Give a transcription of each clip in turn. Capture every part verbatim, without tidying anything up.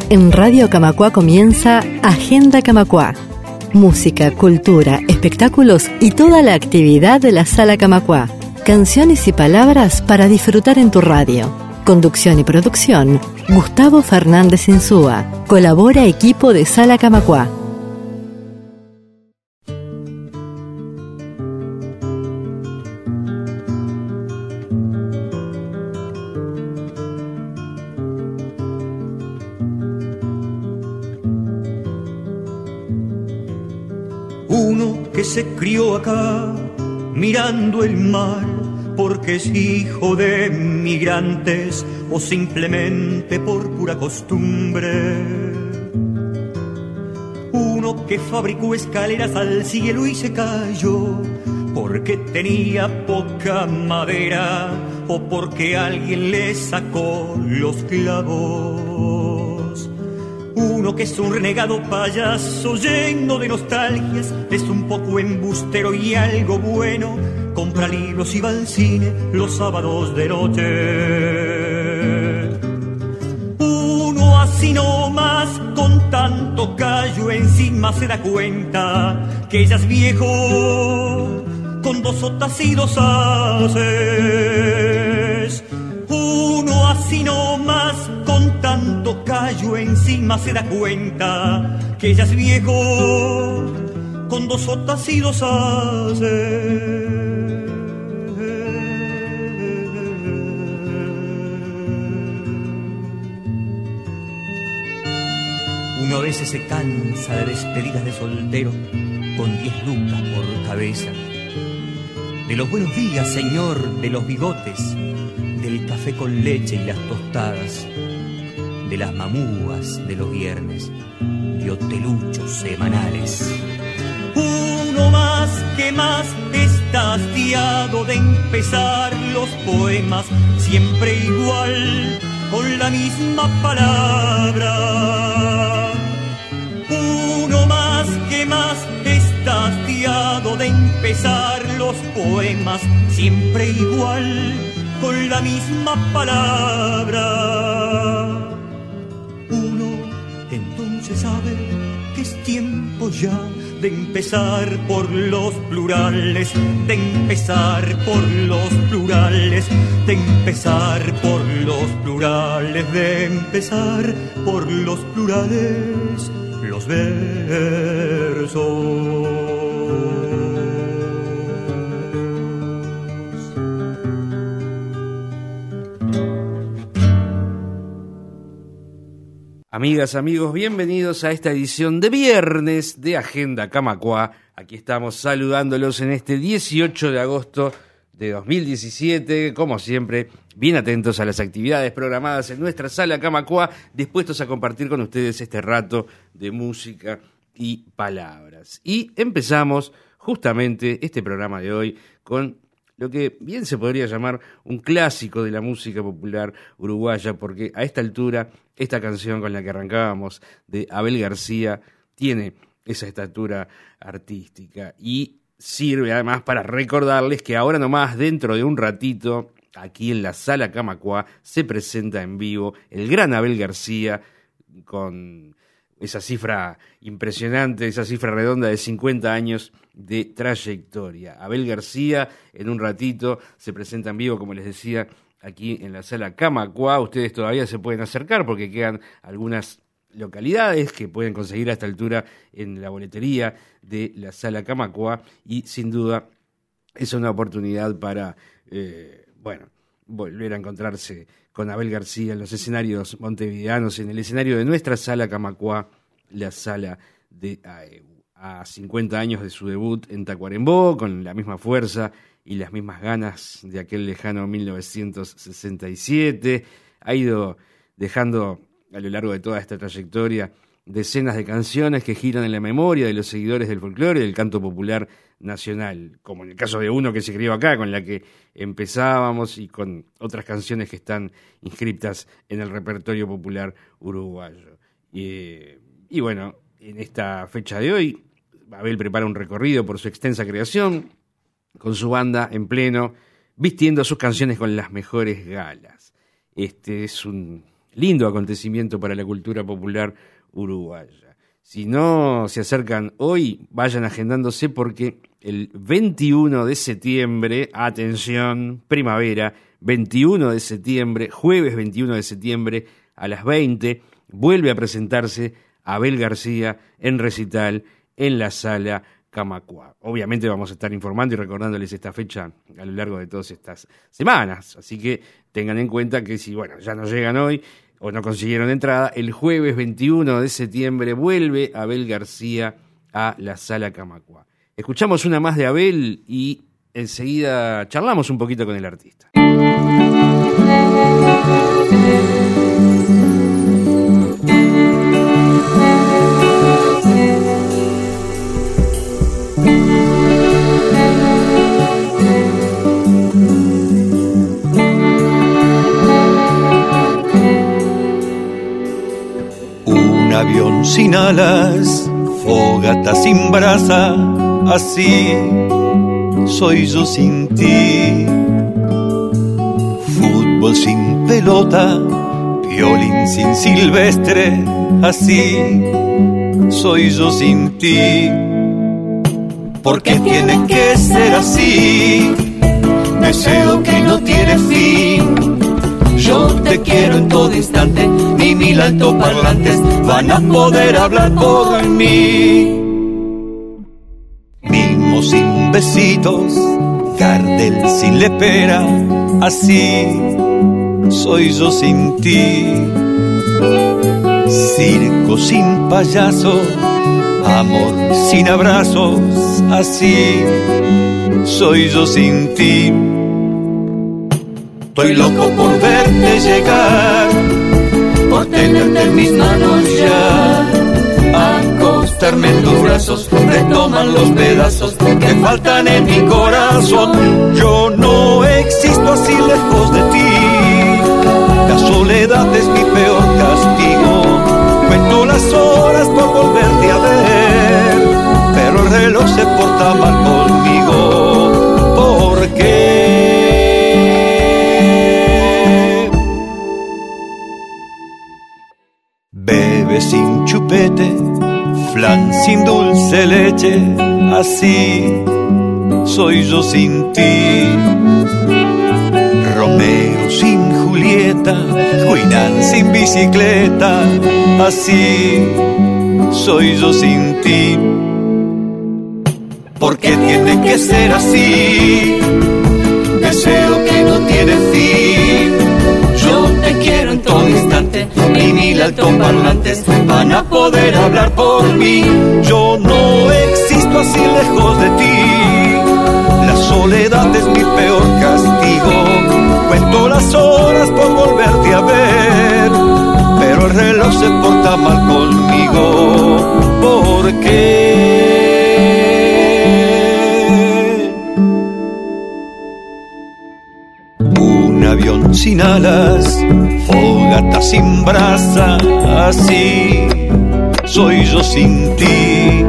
En Radio Camacuá comienza Agenda Camacuá. Música, cultura, espectáculos y toda la actividad de la Sala Camacuá. Canciones y palabras para disfrutar en tu radio. Conducción y producción, Gustavo Fernández Insúa. Colabora equipo de Sala Camacuá. Uno que se crió acá mirando el mar porque es hijo de migrantes o simplemente por pura costumbre. Uno que fabricó escaleras al cielo y se cayó porque tenía poca madera o porque alguien le sacó los clavos. Uno que es un renegado payaso lleno de nostalgias, es un poco embustero y algo bueno, compra libros y va al cine los sábados de noche. Uno así nomás, con tanto callo encima se da cuenta que ella es viejo, con dos sotas y dos haces. Uno así nomás, con tanto callo encima se da cuenta que ella es viejo, con dos sotas y dos haces. Uno a veces se cansa de despedidas de soltero con diez lucas por cabeza. De los buenos días, señor, de los bigotes, del café con leche y las tostadas, de las mamúas de los viernes, de hoteluchos semanales. Uno más que más está hastiado de empezar los poemas siempre igual, con la misma palabra. Uno más que más está hastiado de empezar los poemas siempre igual, con la misma palabra. Uno entonces sabe que es tiempo ya de empezar por los plurales, de empezar por los plurales, de empezar por los plurales, de empezar por los plurales, los versos. Amigas, amigos, bienvenidos a esta edición de viernes de Agenda Camacuá. Aquí estamos saludándolos en este dieciocho de agosto de dos mil diecisiete, como siempre, bien atentos a las actividades programadas en nuestra Sala Camacuá, dispuestos a compartir con ustedes este rato de música y palabras. Y empezamos justamente este programa de hoy con lo que bien se podría llamar un clásico de la música popular uruguaya, porque a esta altura, esta canción con la que arrancábamos de Abel García tiene esa estatura artística y sirve además para recordarles que ahora nomás, dentro de un ratito, aquí en la Sala Camacuá, se presenta en vivo el gran Abel García con esa cifra impresionante, esa cifra redonda de cincuenta años de trayectoria. Abel García en un ratito se presenta en vivo, como les decía, aquí en la Sala Camacuá. Ustedes todavía se pueden acercar porque quedan algunas localidades que pueden conseguir a esta altura en la boletería de la Sala Camacuá y sin duda es una oportunidad para, eh, bueno, volver a encontrarse con Abel García en los escenarios montevideanos, en el escenario de nuestra Sala Camacuá, la Sala de A E U. A cincuenta años de su debut en Tacuarembó, con la misma fuerza y las mismas ganas de aquel lejano mil novecientos sesenta y siete, ha ido dejando a lo largo de toda esta trayectoria decenas de canciones que giran en la memoria de los seguidores del folclore y del canto popular nacional, como en el caso de uno que se crió acá, con la que empezábamos, y con otras canciones que están inscritas en el repertorio popular uruguayo. Y, y bueno, en esta fecha de hoy, Abel prepara un recorrido por su extensa creación, con su banda en pleno, vistiendo sus canciones con las mejores galas. Este es un lindo acontecimiento para la cultura popular uruguaya. Si no se acercan hoy, vayan agendándose porque el veintiuno de septiembre, atención, primavera, veintiuno de septiembre, jueves veintiuno de septiembre a las veinte, vuelve a presentarse Abel García en recital en la Sala Camacuá. Obviamente vamos a estar informando y recordándoles esta fecha a lo largo de todas estas semanas, así que tengan en cuenta que si bueno ya no llegan hoy o no consiguieron entrada, el jueves veintiuno de septiembre vuelve Abel García a la Sala Camacuá. Escuchamos una más de Abel y enseguida charlamos un poquito con el artista. Un avión sin alas, fogata sin brasa, así soy yo sin ti. Fútbol sin pelota, violín sin silvestre, así soy yo sin ti. ¿Por qué tiene que ser así? Deseo que no tiene fin. Yo te quiero en todo instante, ni mil altoparlantes van a poder hablar por mí. Mimo sin besitos, Gardel sin lepera, así soy yo sin ti. Circo sin payaso, amor sin abrazos, así soy yo sin ti. Estoy loco por verte llegar, por tenerte en mis manos ya. Acostarme en tus brazos, retoman los pedazos que faltan en mi corazón. Yo no existo así lejos de ti, la soledad es mi peor castigo. Cuento las horas por volverte a ver, pero el reloj se porta mal conmigo. ¿Por qué? Bebe sin chupete, flan sin dulce leche, así soy yo sin ti. Romeo sin Julieta, Juinan sin bicicleta, así soy yo sin ti. ¿Por qué tiene que ser así? Deseo que no tiene fin. Yo te quiero en todo instante, y mil altoparlantes van a poder hablar por mí. Yo no existo así lejos de ti, la soledad es mi peor castigo. Cuento las horas por volverte a ver, pero el reloj se porta mal conmigo. ¿Por qué? Un avión sin alas, fogata sin brasa, así soy yo sin ti.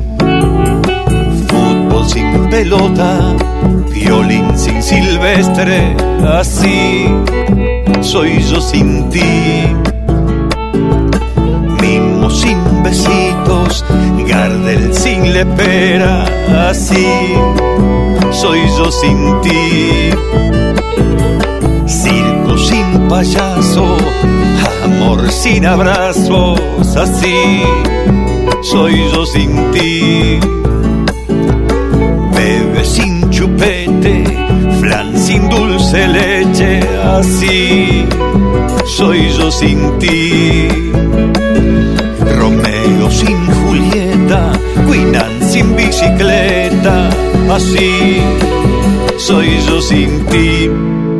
Fútbol sin pelota, violín sin silvestre, así soy yo sin ti. Mimo sin besitos, Gardel sin lepera, así soy yo sin ti. Circo sin payaso, amor sin abrazos, así soy yo sin ti. Bebe sin chupete, flan sin dulce leche, así soy yo sin ti. Romeo sin Julieta, Juinan sin bicicleta, así soy yo sin ti.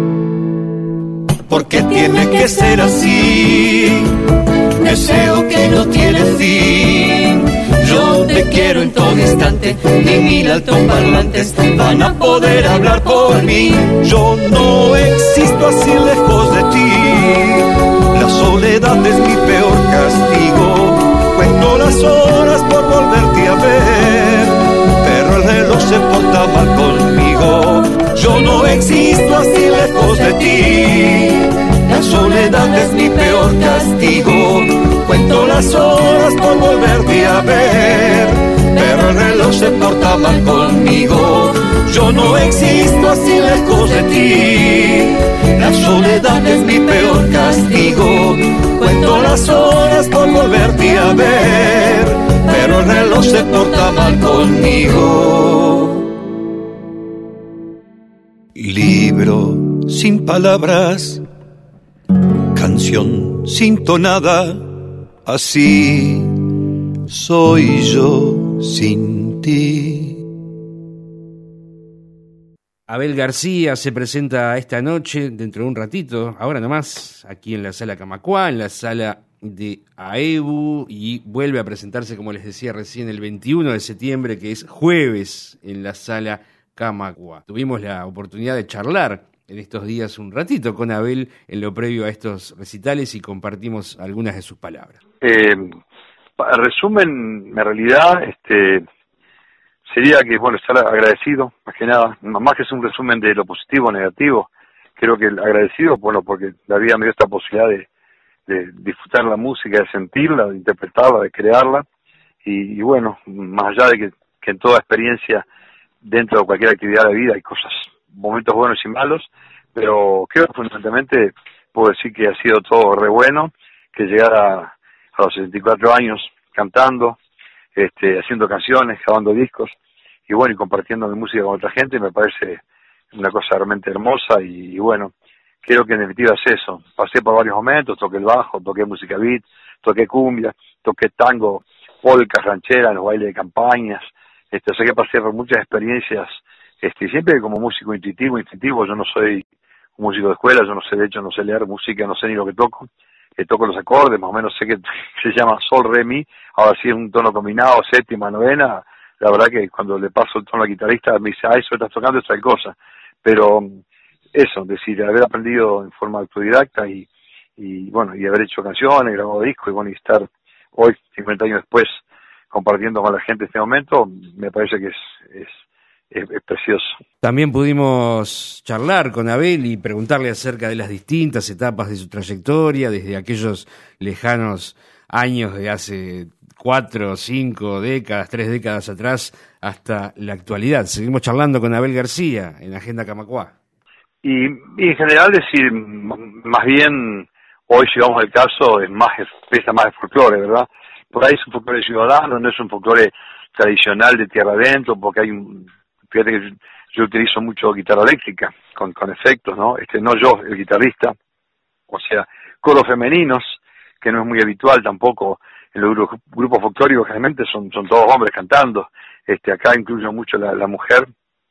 ¿Por qué tiene que ser así? Deseo que no tiene fin. Yo te quiero en todo instante, ni mil altoparlantes van a poder hablar por mí. Yo no existo así lejos de ti, la soledad es mi peor castigo. Cuento las horas por volverte a ver, pero el reloj se porta mal conmigo. Yo no existo así lejos de ti, la soledad soledad es mi peor castigo. Cuento las horas por volverte a ver, pero el reloj se porta mal conmigo. Yo no existo así lejos de ti. La soledad es mi peor castigo. Cuento las horas por volverte a ver, pero el reloj se porta mal conmigo. Libro sin palabras, canción sin tonada, así soy yo sin ti. Abel García se presenta esta noche, dentro de un ratito, ahora nomás, aquí en la Sala Camacuá, en la sala de AEBU, y vuelve a presentarse, como les decía recién, el veintiuno de septiembre, que es jueves, en la Sala Camacuá. Tuvimos la oportunidad de charlar en estos días un ratito con Abel en lo previo a estos recitales y compartimos algunas de sus palabras. Eh, en resumen, en realidad, este, sería que, bueno, estar agradecido, más que nada, más que es un resumen de lo positivo o negativo, creo que el agradecido, bueno, porque la vida me dio esta posibilidad de, de disfrutar la música, de sentirla, de interpretarla, de crearla, y, y bueno, más allá de que, que en toda experiencia, dentro de cualquier actividad de vida hay cosas, momentos buenos y malos, pero creo que fundamentalmente puedo decir que ha sido todo re bueno, que llegar a, a los sesenta y cuatro años cantando, este, haciendo canciones, grabando discos, y bueno, y compartiendo mi música con otra gente, me parece una cosa realmente hermosa, y, y bueno, creo que en definitiva es eso. Pasé por varios momentos, toqué el bajo, toqué música beat, toqué cumbia, toqué tango, polcas, rancheras, los bailes de campañas, este, o sea que pasé por muchas experiencias, este, siempre como músico intuitivo, instintivo. Yo no soy un músico de escuela, yo no sé, de hecho no sé leer música, no sé ni lo que toco, eh, toco los acordes, más o menos sé que se llama sol, re, mi, ahora sí es un tono combinado, séptima, novena, la verdad que cuando le paso el tono al guitarrista me dice, ah, eso estás tocando, es tal cosa, pero eso, es decir, haber aprendido en forma autodidacta y, y bueno, y haber hecho canciones, grabado discos, y bueno, y estar hoy, cincuenta años después, compartiendo con la gente este momento, me parece que es, es, es, es precioso. También pudimos charlar con Abel y preguntarle acerca de las distintas etapas de su trayectoria, desde aquellos lejanos años de hace cuatro, cinco décadas, tres décadas atrás, hasta la actualidad. Seguimos charlando con Abel García en Agenda Camacuá. Y, y en general decir, más bien, hoy llevamos el caso, es más, pesa más de folclore, ¿verdad? Por ahí es un folclore ciudadano, no es un folclore tradicional de tierra adentro, porque hay un, fíjate que yo, yo utilizo mucho guitarra eléctrica, con, con efectos, ¿no? Este, no yo, el guitarrista, o sea, coros femeninos, que no es muy habitual tampoco en los grupos, grupos folclóricos, generalmente son, son todos hombres cantando, este, acá incluyo mucho la, la mujer,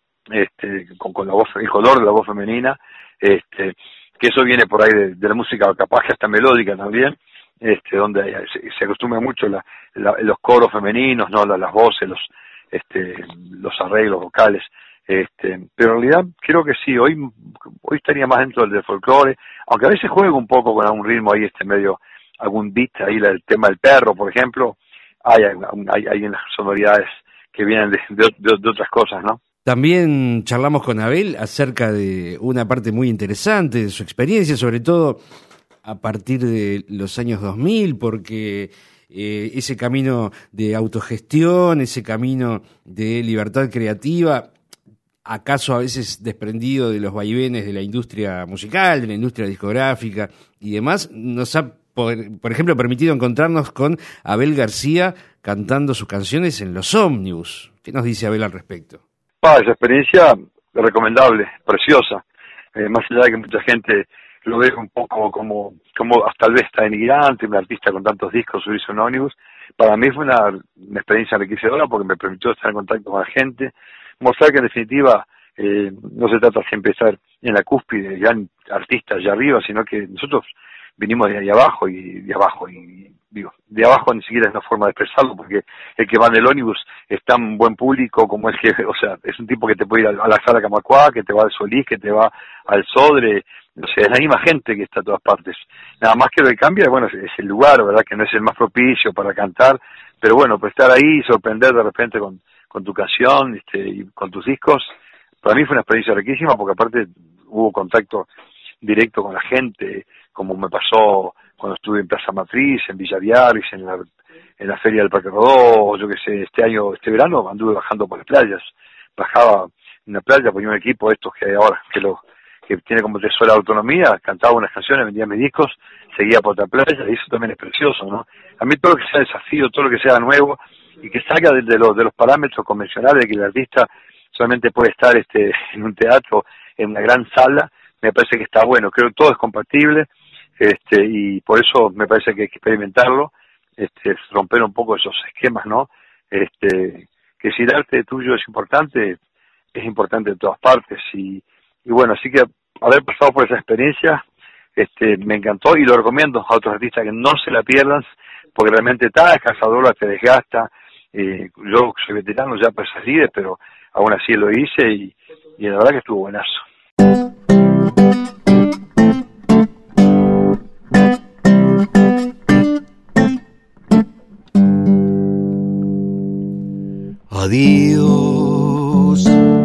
este, con, con la voz, el color de la voz femenina, este, que eso viene por ahí de, de la música capaz que hasta melódica también, este, donde se, se acostumbra mucho la, la, los coros femeninos, no las, las voces, los, este, los arreglos vocales, este, pero en realidad creo que sí, hoy, hoy estaría más dentro del, del folclore, aunque a veces juego un poco con algún ritmo ahí, este medio, algún beat ahí, el tema del perro, por ejemplo, hay, hay, hay unas sonoridades que vienen de, de, de, de otras cosas, ¿no? También charlamos con Abel acerca de una parte muy interesante de su experiencia, sobre todo a partir de los años dos mil, porque eh, ese camino de autogestión, ese camino de libertad creativa, acaso a veces desprendido de los vaivenes de la industria musical, de la industria discográfica y demás, nos ha, por, por ejemplo, permitido encontrarnos con Abel García cantando sus canciones en los ómnibus. ¿Qué nos dice Abel al respecto? Ah, esa experiencia recomendable, preciosa, eh, más allá de que mucha gente lo ve un poco como, como hasta tal vez está denigrante, un artista con tantos discos subirse un ómnibus. Para mí fue una, una experiencia enriquecedora porque me permitió estar en contacto con la gente, mostrar que en definitiva eh, no se trata siempre de estar en la cúspide de gran artista allá arriba, sino que nosotros vinimos de ahí abajo y de abajo y digo, de abajo ni siquiera es una forma de expresarlo, porque el que va en el ómnibus es tan buen público como el que, o sea, es un tipo que te puede ir a la Sala Camacuá, que te va al Solís, que te va al Sodre, o sea, es la misma gente que está a todas partes. Nada más que lo que cambia, bueno, es, es el lugar, ¿verdad? Que no es el más propicio para cantar, pero bueno, pues estar ahí y sorprender de repente con, con tu canción, este, y con tus discos, para mí fue una experiencia riquísima, porque aparte hubo contacto directo con la gente, como me pasó cuando estuve en Plaza Matriz, en Villa Viaris, en la, en la Feria del Parque Rodó, yo que sé, este año, este verano anduve bajando por las playas, bajaba en una playa, ponía un equipo de estos que hay ahora, que lo que tiene como tesoro de autonomía, cantaba unas canciones, vendía mis discos, seguía por otra playa, y eso también es precioso, ¿no? A mí todo lo que sea desafío, todo lo que sea nuevo, y que salga de, de, los, de los parámetros convencionales de que el artista solamente puede estar este en un teatro, en una gran sala, me parece que está bueno, creo que todo es compatible, este y por eso me parece que hay que experimentarlo, este romper un poco esos esquemas, ¿no? Este que si el arte tuyo es importante, es importante en todas partes, y, y bueno, así que haber pasado por esa experiencia este me encantó y lo recomiendo a otros artistas que no se la pierdan, porque realmente está es cansadora, te desgasta. Eh, yo soy veterano ya para esas líderes, pero aún así lo hice y, y la verdad que estuvo buenazo. Adiós,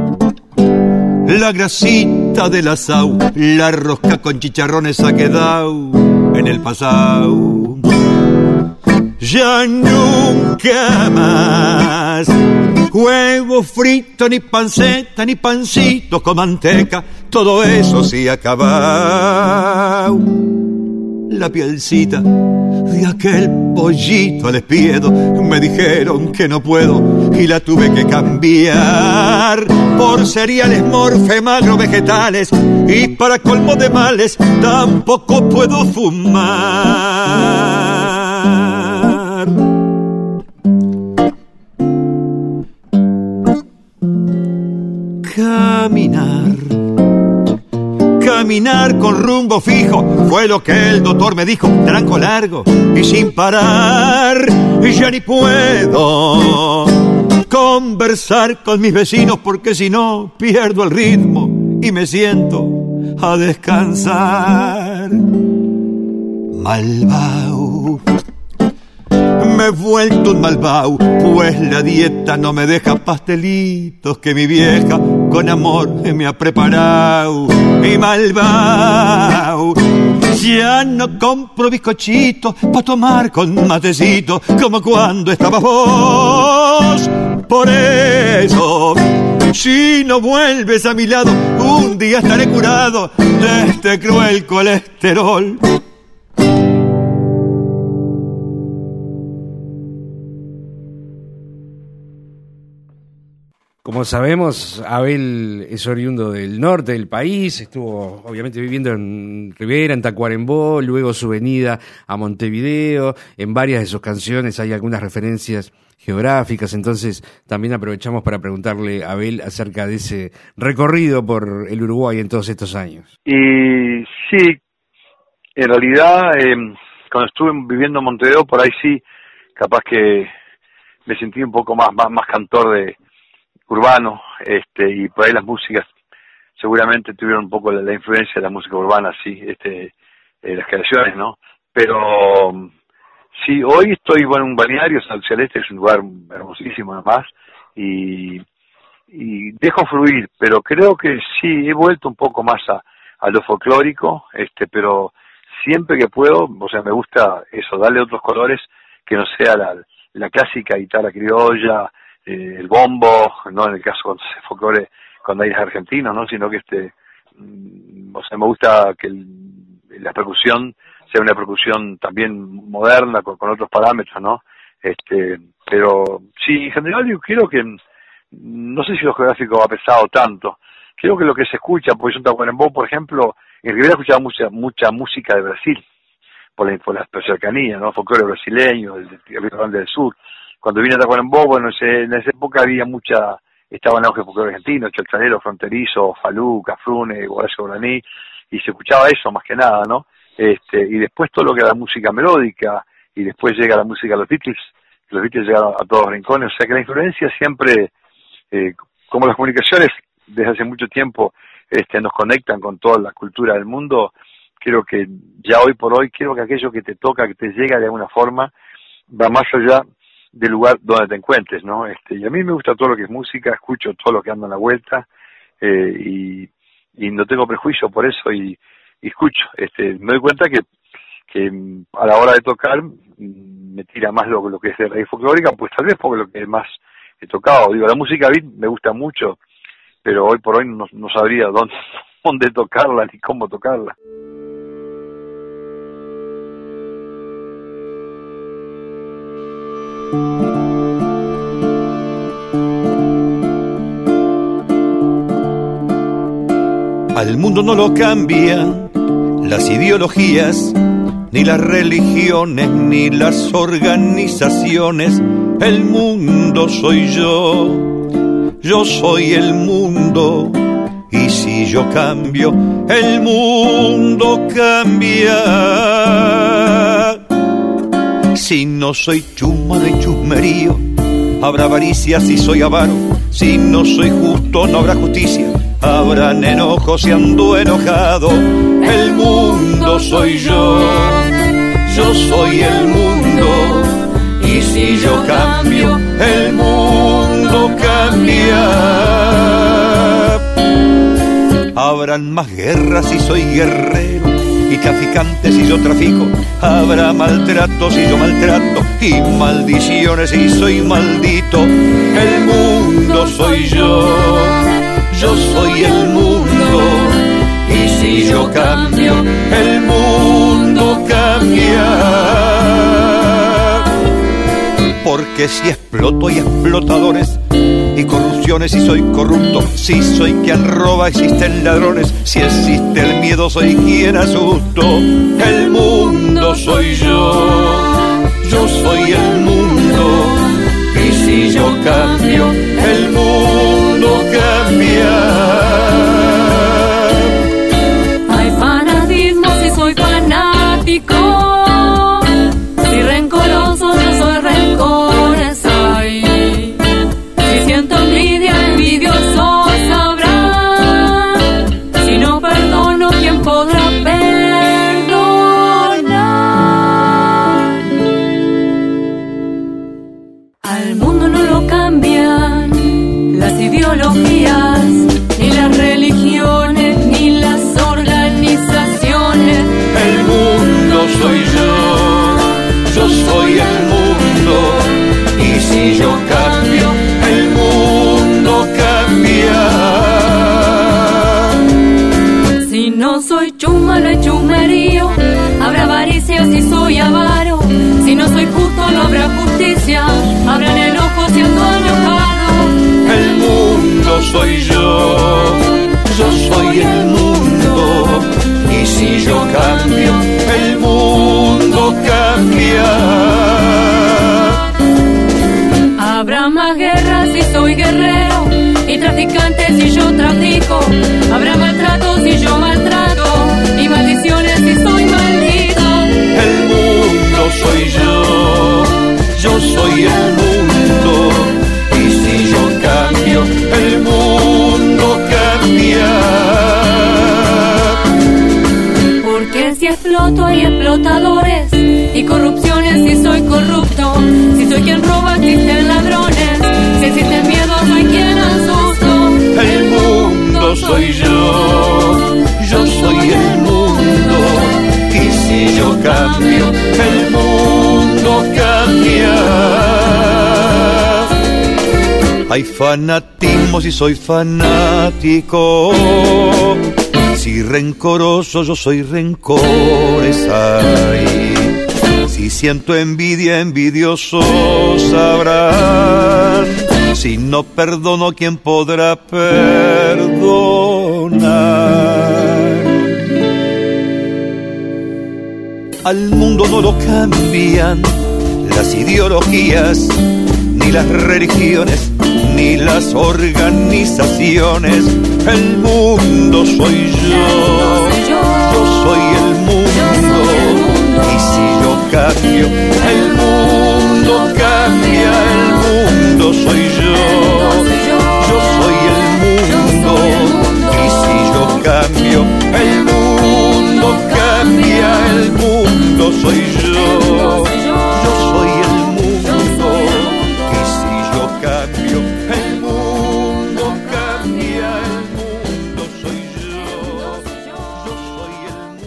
la grasita del asau, la rosca con chicharrones ha quedado en el pasado. Ya nunca más huevo frito, ni panceta, ni pancitos con manteca, todo eso sí acabado. La pielcita de aquel pollito al espiedo, me dijeron que no puedo y la tuve que cambiar por cereales morfe, magro, vegetales, y para colmo de males tampoco puedo fumar. Caminar, caminar con rumbo fijo, fue lo que el doctor me dijo, tranco largo y sin parar. Y ya ni puedo conversar con mis vecinos porque si no pierdo el ritmo y me siento a descansar. Malvao, me he vuelto un malvao, pues la dieta no me deja pastelitos que mi vieja con amor me ha preparado. Y malvao, ya no compro bizcochitos pa' tomar con matecito como cuando estabas vos. Por eso, si no vuelves a mi lado, un día estaré curado de este cruel colesterol. Como sabemos, Abel es oriundo del norte del país, estuvo obviamente viviendo en Rivera, en Tacuarembó, luego su venida a Montevideo. En varias de sus canciones hay algunas referencias geográficas, entonces también aprovechamos para preguntarle a Abel acerca de ese recorrido por el Uruguay en todos estos años. Y sí, en realidad, eh, cuando estuve viviendo en Montevideo, por ahí sí, capaz que me sentí un poco más, más, más cantor de urbano, este, y por ahí las músicas seguramente tuvieron un poco la, la influencia de la música urbana, sí, este, eh, las creaciones, ¿no? Pero sí, hoy estoy bueno, en un balneario, San Celeste es un lugar hermosísimo además, y, y dejo fluir, pero creo que sí, he vuelto un poco más a, a lo folclórico, este, pero siempre que puedo, o sea, me gusta eso, darle otros colores que no sea la, la clásica guitarra criolla, Eh, el bombo, no en el caso cuando se folclore, cuando hay argentinos, no, sino que este, mm, o sea, me gusta que el, la percusión sea una percusión también moderna, con, con otros parámetros, no, este, pero sí, en general yo quiero que, no sé si lo geográfico ha pesado tanto, creo que lo que se escucha, porque yo en Tacuarembó, por ejemplo, en Rivera escuchaba mucha, mucha música de Brasil, por la, por la cercanía, no, folclore brasileño, el, el Río Grande del Sur. Cuando vine a Tacuarembó, bueno, en esa época había mucha, estaba en auge folclore argentino, Chalchanero, Fronterizo, Falú, Cafrune, Horacio Guaraní, y se escuchaba eso más que nada, ¿no? Este, y después todo lo que era la música melódica, y después llega la música de los Beatles, los Beatles llegaron a todos los rincones, o sea que la influencia siempre, eh, como las comunicaciones desde hace mucho tiempo este, nos conectan con toda la cultura del mundo, creo que ya hoy por hoy, creo que aquello que te toca, que te llega de alguna forma, va más allá del lugar donde te encuentres, ¿no? Este, y a mí me gusta todo lo que es música, escucho todo lo que anda en la vuelta, eh, y, y no tengo prejuicio por eso, y, y escucho. Este, me doy cuenta que, que a la hora de tocar me tira más lo, lo que es de raíz folclórica, pues tal vez porque lo que más he tocado. Digo, la música beat me gusta mucho, pero hoy por hoy no, no sabría dónde, dónde tocarla ni cómo tocarla. Al mundo no lo cambian las ideologías, ni las religiones, ni las organizaciones. El mundo soy yo, yo soy el mundo. Y si yo cambio, el mundo cambia. Si no soy chuma de chusmerío, habrá avaricia si soy avaro. Si no soy justo, no habrá justicia. Habrán enojos si ando enojado. El mundo soy yo, yo soy el mundo. Y si yo cambio, el mundo cambia. Habrán más guerras si soy guerrero, y traficantes si yo trafico. Habrá maltrato si yo maltrato, y maldiciones si soy maldito. El mundo soy yo, yo soy el mundo. Y si yo cambio, el mundo cambia. Porque si exploto y explotadores, y corrupciones si soy corrupto. Si soy quien roba, existen ladrones. Si existe el miedo, soy quien asusto. El mundo soy yo, yo soy el mundo. Y si yo cambio, el mundo cambia. Hay fanatismo si soy fanático. Si rencoroso, yo soy rencores. Ay, si siento envidia, envidioso sabrá. Si no perdono, ¿quién podrá perdonar? Al mundo no lo cambian las ideologías, ni las religiones, ni las organizaciones. El mundo soy yo, yo soy el mundo. Y si yo cambio, el mundo cambia. Si no soy chuma, no hay chumerío. Habrá avaricia si soy avaro. Si no soy justo, no habrá justicia. Habrán enojos si ando enojado. El mundo soy yo, yo soy el mundo. Y si yo cambio, el mundo cambia. Habrá más guerras si soy guerrero, y traficantes si yo trafico. Habrá maltrato si yo maltrato, y maldiciones si soy maldito. El mundo soy yo, yo soy el mundo. Y si yo cambio, el mundo cambia. Porque si exploto hay explotadores, y corrupciones si soy corrupto. Si soy quien roba existen ladrones. Si existe miedo soy quien asusto. El mundo soy yo, yo soy el mundo. Y si yo cambio, el mundo cambia. Hay fanatismo si soy fanático. Si rencoroso, yo soy rencores. Ay, si siento envidia, envidiosos sabrán. Si no perdono, ¿quién podrá perdonar? Al mundo no lo cambian las ideologías, ni las religiones, ni las organizaciones. El mundo soy yo, yo soy el mundo. Y si yo cambio, el mundo cambia. El mundo soy yo, yo soy el mundo. Y si yo cambio, el mundo cambia. El mundo soy yo, yo soy el mundo. Y si yo cambio, el mundo cambia. El mundo soy yo, yo soy el mundo.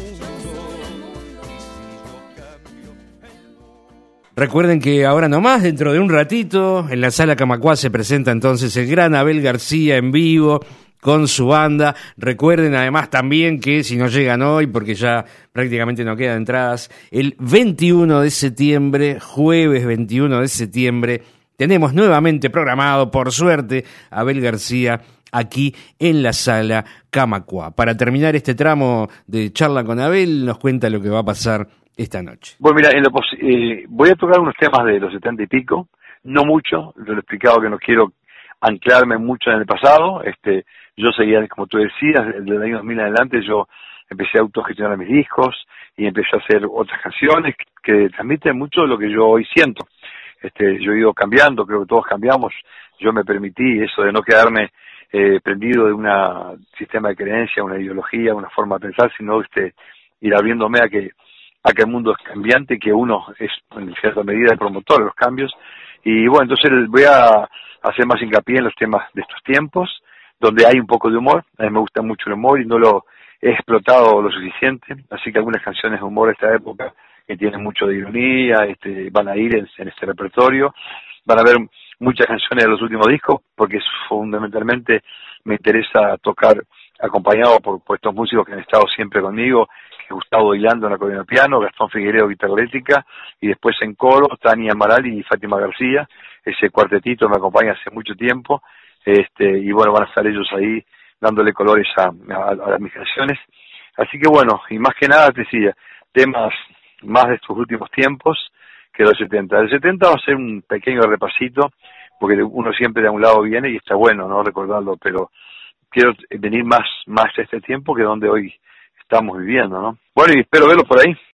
Recuerden que ahora nomás, dentro de un ratito, en la Sala Camacuá se presenta entonces el gran Abel García en vivo con su banda. Recuerden además también que si no llegan hoy, porque ya prácticamente no quedan entradas, el veintiuno de septiembre, jueves veintiuno de septiembre, tenemos nuevamente programado, por suerte, Abel García aquí en la Sala Camacuá. Para terminar este tramo de charla con Abel, nos cuenta lo que va a pasar esta noche. Bueno, mira, en lo pos- eh, voy a tocar unos temas de los setenta y pico, no mucho, yo lo he explicado que no quiero anclarme mucho en el pasado. Este, yo seguía, como tú decías, desde el año dos mil en adelante yo empecé a autogestionar mis discos y empecé a hacer otras canciones que transmiten mucho de lo que yo hoy siento. Este, yo he ido cambiando, creo que todos cambiamos. Yo me permití eso de no quedarme eh, prendido de un sistema de creencia, una ideología, una forma de pensar, sino este, ir abriéndome a que a que el mundo es cambiante, que uno es en cierta medida el promotor de los cambios. Y bueno, entonces voy a hacer más hincapié en los temas de estos tiempos, donde hay un poco de humor. A mí me gusta mucho el humor y no lo he explotado lo suficiente, así que algunas canciones de humor de esta época que tienen mucho de ironía este, van a ir en, en este repertorio. Van a haber muchas canciones de los últimos discos, porque es, fundamentalmente me interesa tocar acompañado por, por estos músicos que han estado siempre conmigo, Gustavo Hilando en acordeón piano, Gastón Figueiredo guitarra eléctrica, y después en coro Tania Amaral y Fátima García. Ese cuartetito me acompaña hace mucho tiempo, este y bueno, van a estar ellos ahí dándole colores a, a, a las mis canciones. Así que bueno, y más que nada te decía, temas más de estos últimos tiempos que los setenta. El setenta va a ser un pequeño repasito, porque uno siempre de un lado viene y está bueno, ¿no?, recordarlo, pero quiero venir más, más a este tiempo que donde hoy estamos viviendo, ¿no? Bueno, y espero verlos por ahí.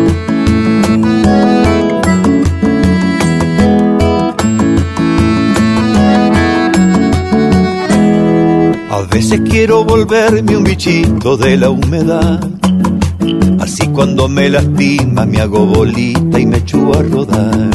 A veces quiero volverme un bichito de la humedad, así cuando me lastima me hago bolita y me echo a rodar.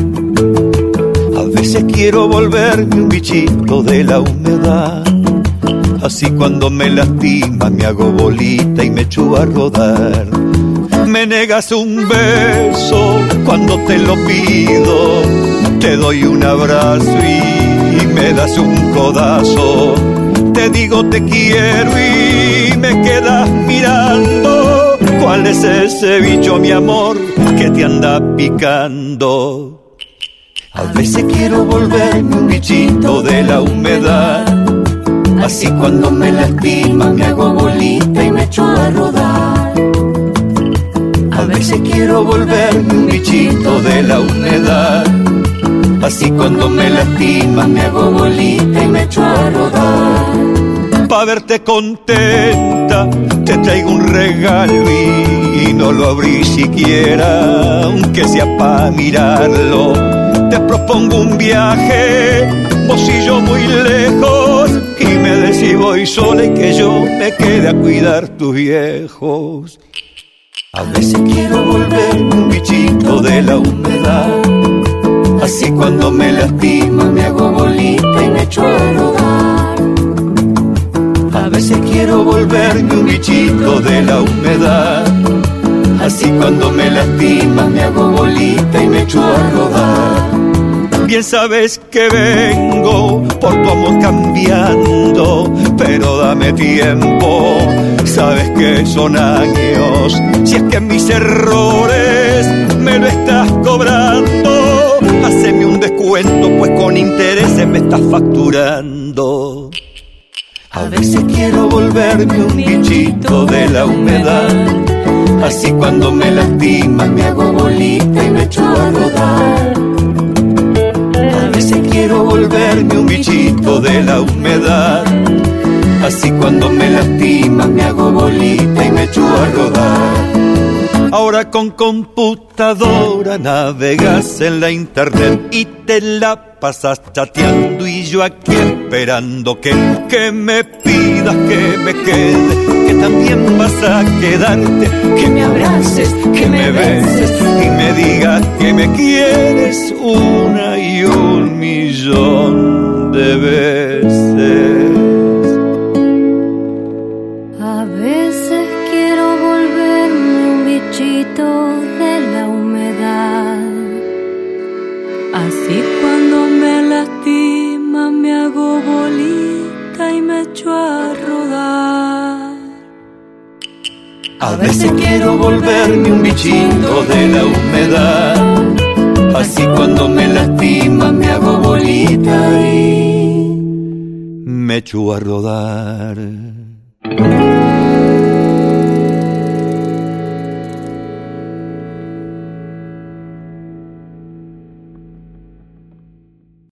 A veces quiero volverme un bichito de la humedad, así cuando me lastima me hago bolita y me echo a rodar. Me negas un beso cuando te lo pido, te doy un abrazo y me das un codazo. Te digo te quiero y me quedas mirando. ¿Cuál es ese bicho, mi amor, que te anda picando? A veces quiero volverme un bichito de la humedad, así cuando me lastima me hago bolita y me echo a rodar. A veces quiero volverme un bichito de la humedad, así cuando me lastima me hago bolita y me echo a rodar. Pa' verte contenta te traigo un regalo y, y no lo abrí siquiera, aunque sea pa' mirarlo. Te propongo un viaje, vos y yo muy lejos, y me decís voy sola y que yo me quede a cuidar tus viejos. A veces quiero volverme un bichito de la humedad, así cuando me lastima me hago bolita y me echo a rodar. A veces quiero volverme un bichito de la humedad, así cuando me lastima me hago bolita y me echo a rodar. Bien sabes que vengo por tu amor cambiando, pero dame tiempo, sabes que son años. Si es que mis errores me lo estás cobrando, haceme un descuento, pues con intereses me estás facturando. A veces quiero volverme un bichito de la humedad, así cuando me lastima me hago bolita y me echo a rodar. A veces quiero volverme un bichito de la humedad, así cuando me lastima me hago bolita y me echo a rodar. Ahora con computadora navegas en la internet y te la pasas chateando y yo aquí esperando que, que me pidas que me quede, que también vas a quedarte, que me abraces, que me beses y me digas que me quieres una y un millón de veces. A veces quiero volverme un bichito de la humedad, Así cuando me lastima me hago bolita y me echo a rodar. A veces quiero volverme un bichito de la humedad. Así cuando me lastima me hago bolita y me echo a rodar.